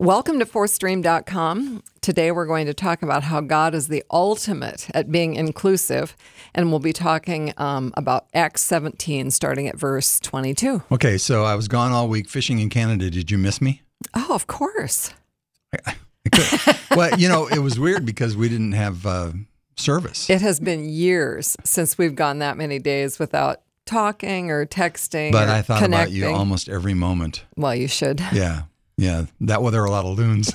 Welcome to fourthstream.com. Today we're going to talk about how God is the ultimate at being inclusive, and we'll be talking about Acts 17, starting at verse 22. Okay, so I was gone all week fishing in Canada. Did you miss me? Oh, of course. Well, it was weird because we didn't have service. It has been years since we've gone that many days without talking or texting But or I thought connecting. about you almost every moment. Well, you should. Yeah. There were a lot of loons.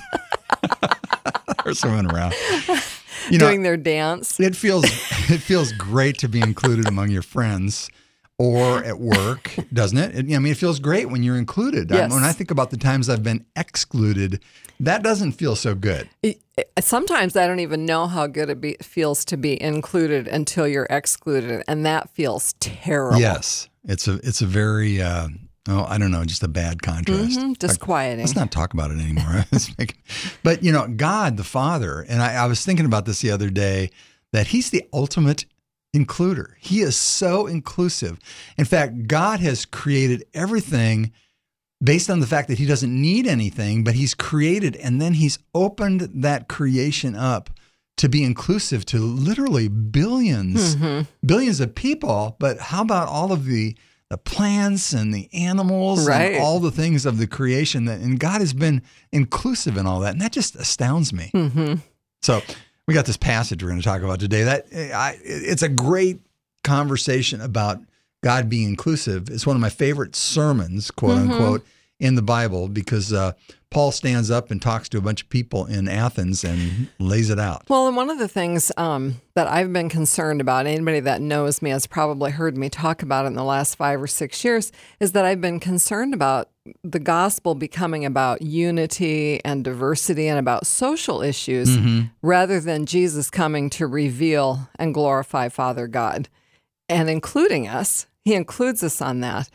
They're swimming around. Doing their dance. It feels great to be included among your friends or at work, doesn't it? It feels great when you're included. Yes. When I think about the times I've been excluded, that doesn't feel so good. Sometimes I don't even know how good it feels to be included until you're excluded, and that feels terrible. Yes. It's a very... I don't know, just a bad contrast. Disquieting. Let's not talk about it anymore. But, God the Father, and I was thinking about this the other day, that He's the ultimate includer. He is so inclusive. In fact, God has created everything based on the fact that He doesn't need anything, but He's created, and then He's opened that creation up to be inclusive to literally billions of people. But how about all of the plants and the animals right. and all the things of the creation and God has been inclusive in all that. And that just astounds me. Mm-hmm. So we got this passage we're going to talk about today. It's a great conversation about God being inclusive. It's one of my favorite sermons, quote unquote, in the Bible because Paul stands up and talks to a bunch of people in Athens and lays it out. Well, and one of the things that I've been concerned about, anybody that knows me has probably heard me talk about it in the last 5 or 6 years, is that I've been concerned about the gospel becoming about unity and diversity and about social issues rather than Jesus coming to reveal and glorify Father God and including us. He includes us on that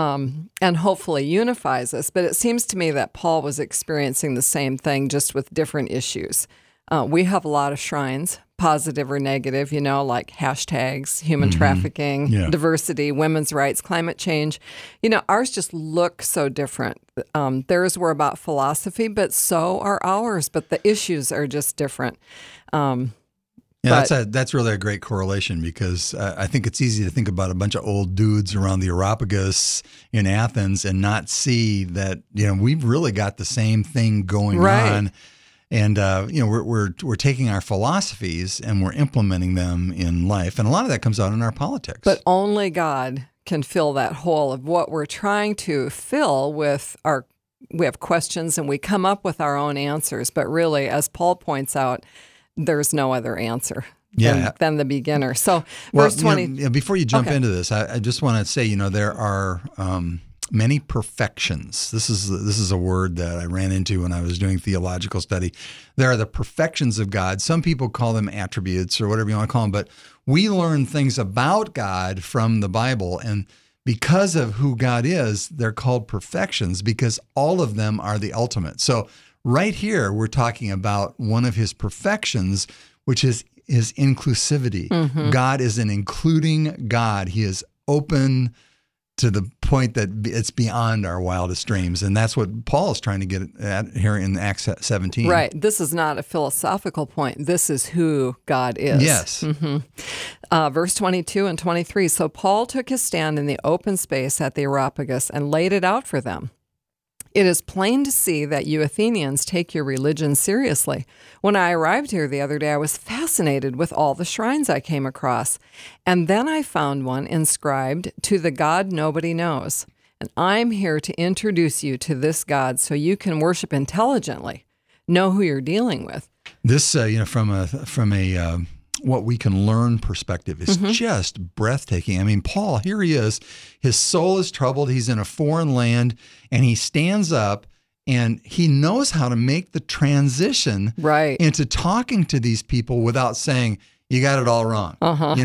and hopefully unifies us. But it seems to me that Paul was experiencing the same thing, just with different issues. We have a lot of shrines, positive or negative, like hashtags, human trafficking, diversity, women's rights, climate change. Ours just look so different. Theirs were about philosophy, but so are ours. But the issues are just different. That's really a great correlation because I think it's easy to think about a bunch of old dudes around the Areopagus in Athens and not see that we've really got the same thing going on, and we're taking our philosophies and we're implementing them in life, and a lot of that comes out in our politics. But only God can fill that hole of what we're trying to fill with our. We have questions and we come up with our own answers, but really, as Paul points out, there's no other answer than the beginner. So verse 20. Before you jump into this, I just want to say, there are many perfections. This is a word that I ran into when I was doing theological study. There are the perfections of God. Some people call them attributes or whatever you want to call them, but we learn things about God from the Bible, and because of who God is, they're called perfections because all of them are the ultimate. So right here, we're talking about one of His perfections, which is his inclusivity. God is an including God. He is open to the point that it's beyond our wildest dreams. And that's what Paul is trying to get at here in Acts 17. Right. This is not a philosophical point. This is who God is. Yes. Verse 22 and 23. So Paul took his stand in the open space at the Areopagus and laid it out for them. It is plain to see that you Athenians take your religion seriously. When I arrived here the other day, I was fascinated with all the shrines I came across. And then I found one inscribed, "To the God Nobody Knows." And I'm here to introduce you to this God so you can worship intelligently, know who you're dealing with. This, from a what we can learn perspective is just breathtaking. I mean, Paul, here he is. His soul is troubled. He's in a foreign land, and he stands up, and he knows how to make the transition into talking to these people without saying, you got it all wrong.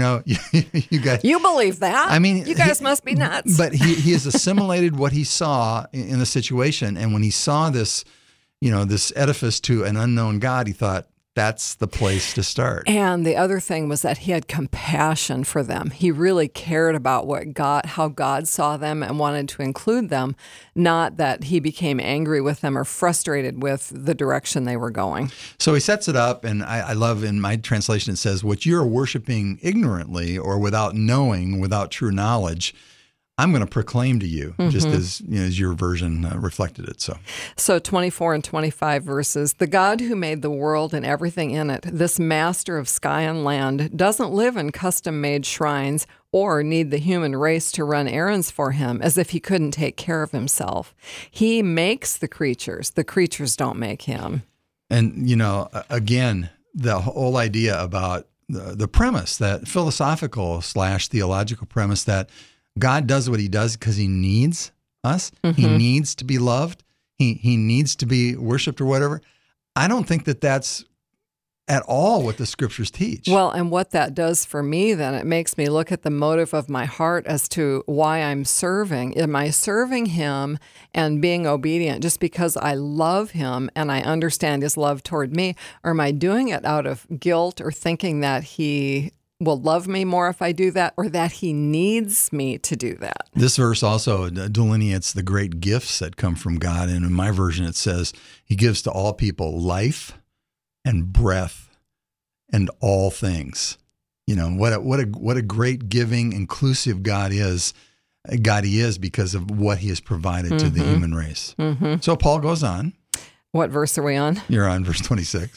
You believe that? I mean, you guys must be nuts. But he has assimilated what he saw in the situation, and when he saw this, this edifice to an unknown God, he thought, that's the place to start. And the other thing was that he had compassion for them. He really cared about how God saw them and wanted to include them, not that he became angry with them or frustrated with the direction they were going. So he sets it up, and I love in my translation it says, what you're worshiping ignorantly or without knowing, without true knowledge, I'm going to proclaim to you, just as your version reflected it. So 24 and 25 verses, the God who made the world and everything in it, this master of sky and land, doesn't live in custom-made shrines or need the human race to run errands for him as if he couldn't take care of himself. He makes the creatures don't make him. And, again, the whole idea about the premise, that philosophical/theological premise that God does what he does because he needs us. He needs to be loved. He needs to be worshiped or whatever. I don't think that that's at all what the scriptures teach. Well, and what that does for me, then, it makes me look at the motive of my heart as to why I'm serving. Am I serving him and being obedient just because I love him and I understand his love toward me? Or am I doing it out of guilt or thinking that he will love me more if I do that, or that he needs me to do that? This verse also delineates the great gifts that come from God. And in my version, it says he gives to all people life and breath and all things. What a great giving, inclusive God is. God he is because of what he has provided to the human race. So Paul goes on. What verse are we on? You're on verse 26.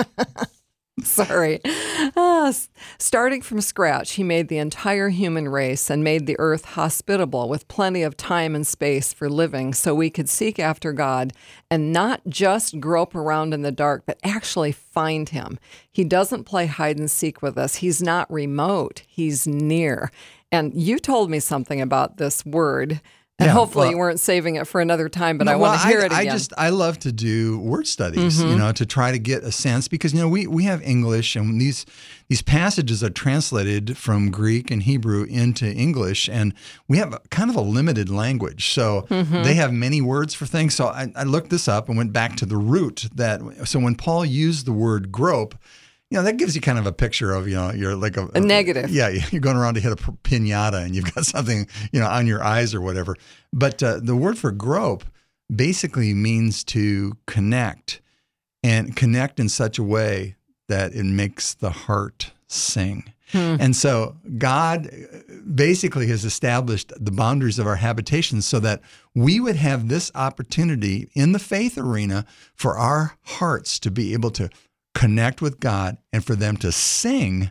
Sorry. Starting from scratch, he made the entire human race and made the earth hospitable with plenty of time and space for living so we could seek after God and not just grope around in the dark, but actually find him. He doesn't play hide and seek with us. He's not remote. He's near. And you told me something about this word. And hopefully you weren't saving it for another time, but I want to hear it again. I love to do word studies, to try to get a sense, because, we have English, and these passages are translated from Greek and Hebrew into English, and we have kind of a limited language. So they have many words for things. So I looked this up and went back to the root so when Paul used the word grope, that gives you kind of a picture of, you're like a negative. Yeah, you're going around to hit a piñata and you've got something, on your eyes or whatever. But the word for grope basically means to connect, and connect in such a way that it makes the heart sing. And so God basically has established the boundaries of our habitation so that we would have this opportunity in the faith arena for our hearts to be able to connect with God and for them to sing,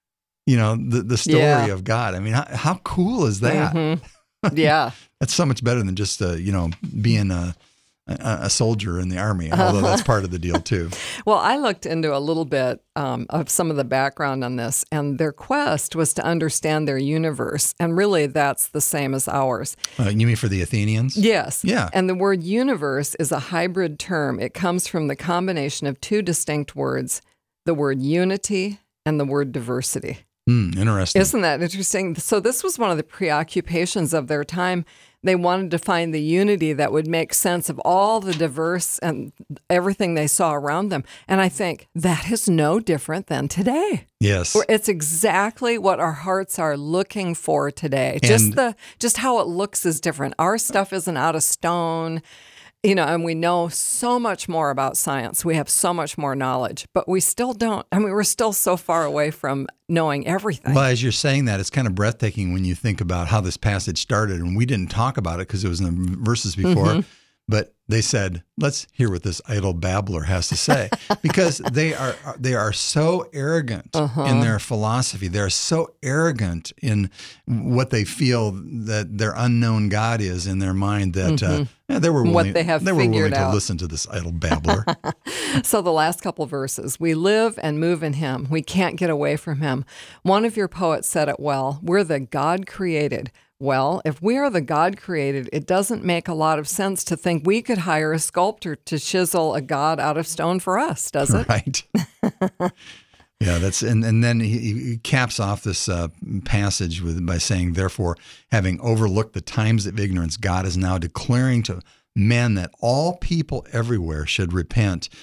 the story of God. I mean, how cool is that? Yeah. That's so much better than just, being a soldier in the army, although that's part of the deal too. Well, I looked into a little bit of some of the background on this, and their quest was to understand their universe, and really that's the same as ours. You mean for the Athenians? Yes. Yeah. And the word universe is a hybrid term. It comes from the combination of two distinct words, the word unity and the word diversity. Interesting. Isn't that interesting? So this was one of the preoccupations of their time. They wanted to find the unity that would make sense of all the diverse and everything they saw around them. And I think that is no different than today. Yes. It's exactly what our hearts are looking for today. Just how it looks is different. Our stuff isn't out of stone. And we know so much more about science. We have so much more knowledge, but we still don't. We're still so far away from knowing everything. Well, as you're saying that, it's kind of breathtaking when you think about how this passage started. And we didn't talk about it because it was in the verses before, but they said, let's hear what this idle babbler has to say, because they are so arrogant in their philosophy. They're so arrogant in what they feel that their unknown God is in their mind that they were willing to listen to this idle babbler. So the last couple verses, we live and move in him. We can't get away from him. One of your poets said it well, we're the God created. Well, if we are the God created, it doesn't make a lot of sense to think we could hire a sculptor to chisel a God out of stone for us, does it? Right. Yeah, and then he caps off this passage by saying, therefore, having overlooked the times of ignorance, God is now declaring to men that all people everywhere should repent.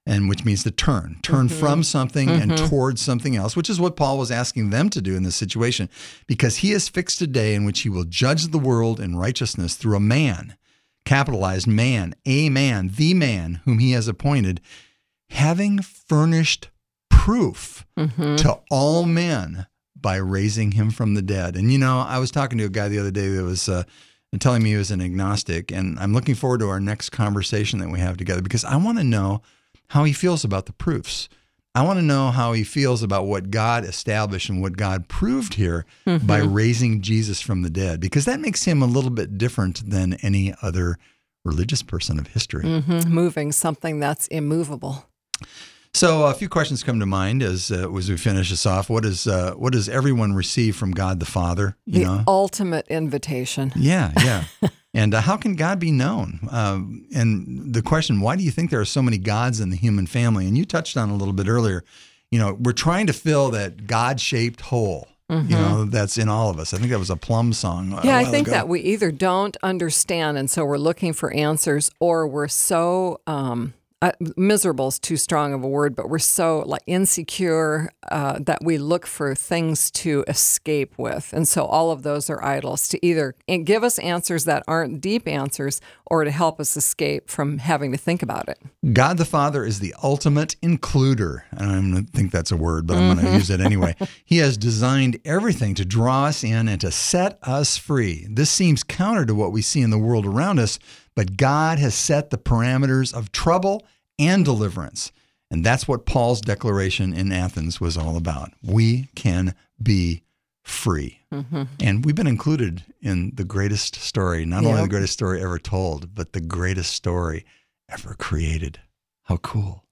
and which means to turn from something and towards something else, which is what Paul was asking them to do in this situation, because he has fixed a day in which he will judge the world in righteousness through a man, capitalized man, a man, the man whom he has appointed, having furnished proof to all men by raising him from the dead. And, you know, I was talking to a guy the other day that was telling me he was an agnostic, and I'm looking forward to our next conversation that we have together, because I want to know how he feels about the proofs. I want to know how he feels about what God established and what God proved here by raising Jesus from the dead, because that makes him a little bit different than any other religious person of history. Moving something that's immovable. So a few questions come to mind as we finish this off. What does everyone receive from God the Father? The ultimate invitation. Yeah. And how can God be known? And the question, why do you think there are so many gods in the human family? And you touched on it a little bit earlier. You know, we're trying to fill that God-shaped hole, you know, that's in all of us. I think that was a Plum song. Yeah, I think that we either don't understand, and so we're looking for answers, or we're so miserable is too strong of a word, but we're so like insecure that we look for things to escape with. And so all of those are idols, to either give us answers that aren't deep answers or to help us escape from having to think about it. God the Father is the ultimate includer. I don't think that's a word, but I'm going to use it anyway. He has designed everything to draw us in and to set us free. This seems counter to what we see in the world around us, but God has set the parameters of trouble and deliverance. And that's what Paul's declaration in Athens was all about. We can be free. And we've been included in the greatest story, not only the greatest story ever told, but the greatest story ever created. How cool.